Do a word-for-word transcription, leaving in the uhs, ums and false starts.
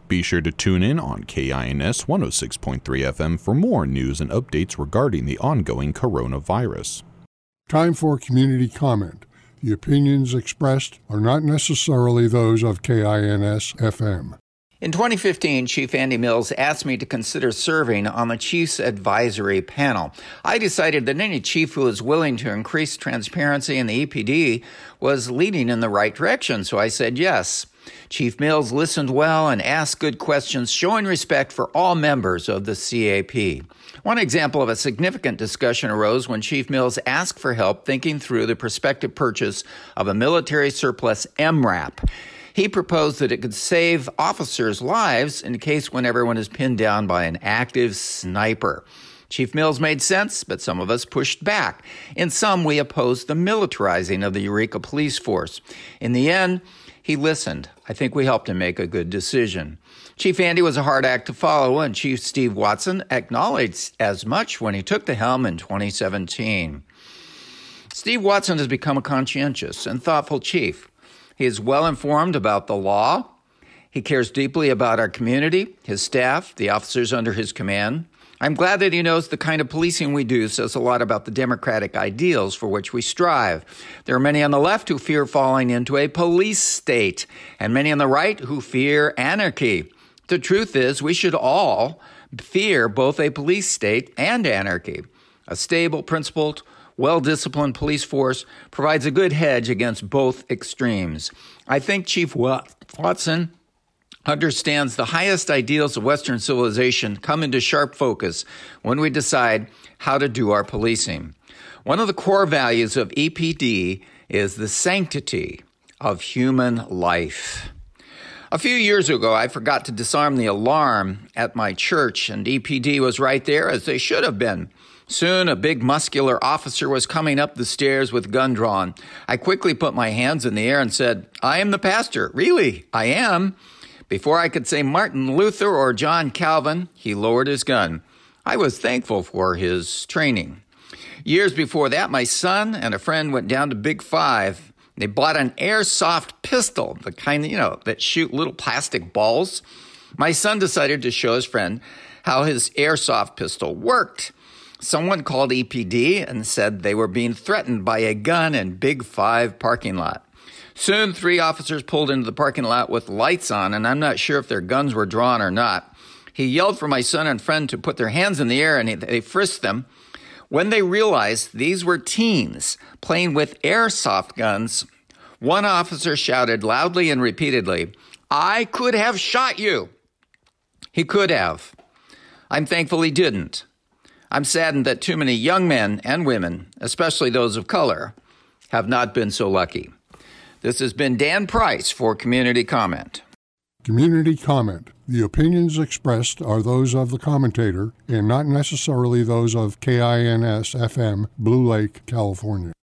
Be sure to tune in on K I N S one oh six point three F M for more news and updates regarding the ongoing coronavirus. Time for community comment. The opinions expressed are not necessarily those of K I N S F M. In twenty fifteen, Chief Andy Mills asked me to consider serving on the Chiefs Advisory Panel. I decided that any chief who was willing to increase transparency in the E P D was leading in the right direction, so I said yes. Chief Mills listened well and asked good questions, showing respect for all members of the C A P. One example of a significant discussion arose when Chief Mills asked for help thinking through the prospective purchase of a military surplus M RAP. He proposed that it could save officers' lives in case when everyone is pinned down by an active sniper. Chief Mills made sense, but some of us pushed back. In some, we opposed the militarizing of the Eureka Police Force. In the end, he listened. I think we helped him make a good decision. Chief Andy was a hard act to follow, and Chief Steve Watson acknowledged as much when he took the helm in twenty seventeen. Steve Watson has become a conscientious and thoughtful chief. He is well informed about the law. He cares deeply about our community, his staff, the officers under his command. I'm glad that he knows the kind of policing we do says a lot about the democratic ideals for which we strive. There are many on the left who fear falling into a police state, and many on the right who fear anarchy. The truth is, we should all fear both a police state and anarchy. A stable, principled, well-disciplined police force provides a good hedge against both extremes. I think Chief Watson understands the highest ideals of Western civilization come into sharp focus when we decide how to do our policing. One of the core values of E P D is the sanctity of human life. A few years ago, I forgot to disarm the alarm at my church, and E P D was right there, as they should have been. Soon, a big muscular officer was coming up the stairs with gun drawn. I quickly put my hands in the air and said, "I am the pastor." "Really?" "I am." Before I could say Martin Luther or John Calvin, he lowered his gun. I was thankful for his training. Years before that, my son and a friend went down to Big Five. They bought an airsoft pistol, the kind, you know, that shoot little plastic balls. My son decided to show his friend how his airsoft pistol worked. Someone called E P D and said they were being threatened by a gun in Big Five parking lot. Soon, three officers pulled into the parking lot with lights on, and I'm not sure if their guns were drawn or not. He yelled for my son and friend to put their hands in the air, and they frisked them. When they realized these were teens playing with airsoft guns, one officer shouted loudly and repeatedly, "I could have shot you." He could have. I'm thankful he didn't. I'm saddened that too many young men and women, especially those of color, have not been so lucky. This has been Dan Price for Community Comment. Community Comment. The opinions expressed are those of the commentator and not necessarily those of K I N S F M, Blue Lake, California.